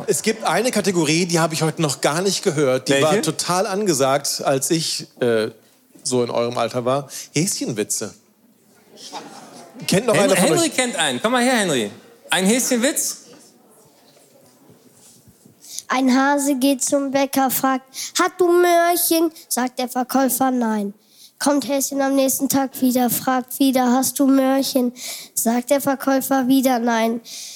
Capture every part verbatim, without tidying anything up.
genau. Es gibt eine Kategorie, die habe ich heute noch gar nicht gehört. Die Welche? war total angesagt, als ich äh, so in eurem Alter war. Häschenwitze. Kennt noch Hen einer von Henry euch? kennt einen. Komm mal her, Henry. Ein Häschenwitz? Ein Hase geht zum Bäcker, fragt, hat du Möhrchen? Sagt der Verkäufer, nein. Kommt Häschen am nächsten Tag wieder, fragt wieder, hast du Möhrchen? Sagt der Verkäufer wieder, nein.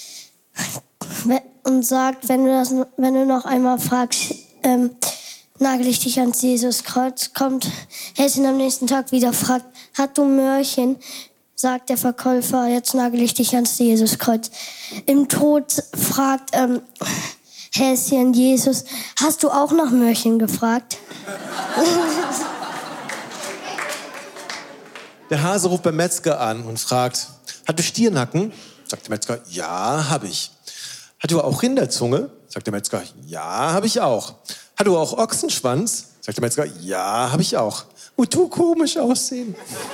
Und sagt, wenn du, das, wenn du noch einmal fragst, ähm, nagel ich dich ans Jesuskreuz. Kommt Häschen am nächsten Tag wieder, fragt, hat du Möhrchen? Sagt der Verkäufer, jetzt nagel ich dich ans Jesuskreuz. Im Tod fragt ähm, Häschen Jesus, hast du auch nach Möhrchen gefragt? Der Hase ruft beim Metzger an und fragt, hat du Stiernacken? Sagt der Metzger, ja, hab ich. Hat du auch Rinderzunge? Sagt der Metzger, ja, hab ich auch. Hat du auch Ochsenschwanz? Sagt der Metzger, ja, hab ich auch. Und du komisch aussehen.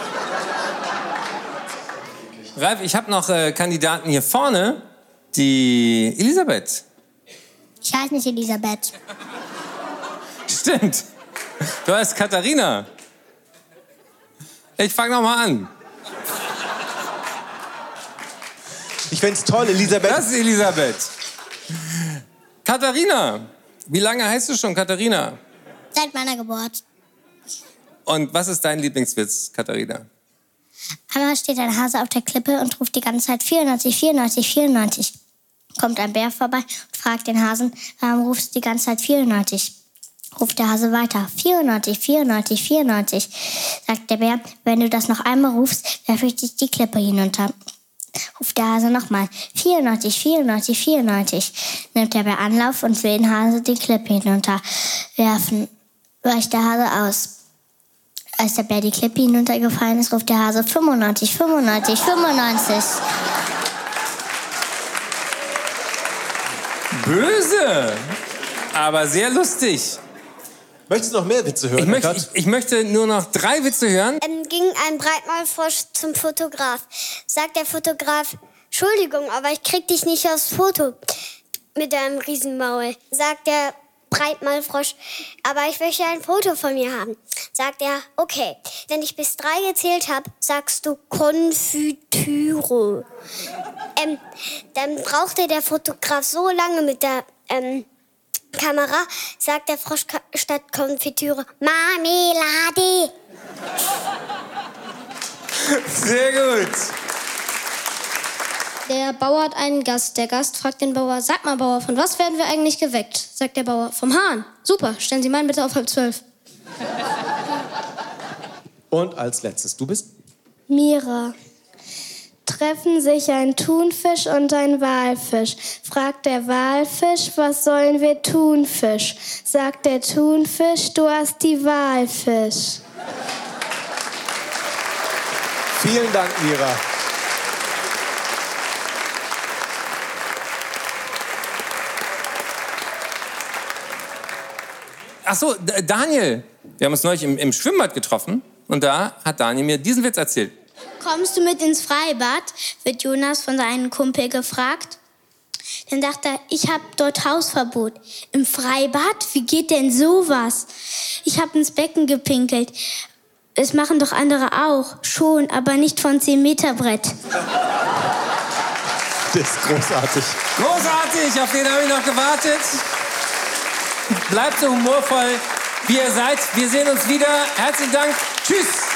Ralf, ich habe noch äh, Kandidaten hier vorne. Die Elisabeth. Ich heiße nicht Elisabeth. Stimmt. Du heißt Katharina. Ich fange noch mal an. Ich find's toll, Elisabeth. Das ist Elisabeth. Katharina. Wie lange heißt du schon Katharina? Seit meiner Geburt. Und was ist dein Lieblingswitz, Katharina? Einmal steht ein Hase auf der Klippe und ruft die ganze Zeit vierundneunzig, vierundneunzig, vierundneunzig. Kommt ein Bär vorbei und fragt den Hasen, warum rufst du die ganze Zeit vierundneunzig? Ruft der Hase weiter, vierundneunzig, vierundneunzig, vierundneunzig. Sagt der Bär, wenn du das noch einmal rufst, werfe ich dich die Klippe hinunter. Ruft der Hase nochmal, vierundneunzig, vierundneunzig, vierundneunzig. Nimmt der Bär Anlauf und will den Hase die Klippe hinunterwerfen. Weicht der Hase aus. Als der Bär die Klippe hinuntergefallen ist, ruft der Hase fünfundneunzig, fünfundneunzig, fünfundneunzig. Böse, aber sehr lustig. Möchtest du noch mehr Witze hören? Ich möchte, ich, ich möchte nur noch drei Witze hören. Ähm, ging ein Breitmaulfrosch zum Fotograf. Sagt der Fotograf, Entschuldigung, aber ich krieg dich nicht aufs Foto mit deinem Riesenmaul. Sagt der Breitmaulfrosch, aber ich möchte ein Foto von mir haben. Sagt er, okay, wenn ich bis drei gezählt habe, sagst du Konfitüre. Ähm, dann brauchte der Fotograf so lange mit der ähm, Kamera, sagt der Frosch statt Konfitüre, Marmelade. Sehr gut. Der Bauer hat einen Gast. Der Gast fragt den Bauer, sag mal Bauer, von was werden wir eigentlich geweckt? Sagt der Bauer, vom Hahn. Super, stellen Sie meinen bitte auf halb zwölf. Und als letztes, du bist? Mira. Treffen sich ein Thunfisch und ein Walfisch. Fragt der Walfisch, was sollen wir tun, Fisch? Sagt der Thunfisch, du hast die Walfisch. Vielen Dank, Mira. Ach so, D- Daniel. Wir haben uns neulich im, im Schwimmbad getroffen und da hat Daniel mir diesen Witz erzählt. Kommst du mit ins Freibad? Wird Jonas von seinem Kumpel gefragt. Dann sagt er, ich habe dort Hausverbot. Im Freibad? Wie geht denn sowas? Ich habe ins Becken gepinkelt. Das machen doch andere auch. Schon, aber nicht von zehn Meter Brett. Das ist großartig. Großartig, auf den habe ich noch gewartet. Bleibt so humorvoll, wie ihr seid. Wir sehen uns wieder. Herzlichen Dank. Tschüss.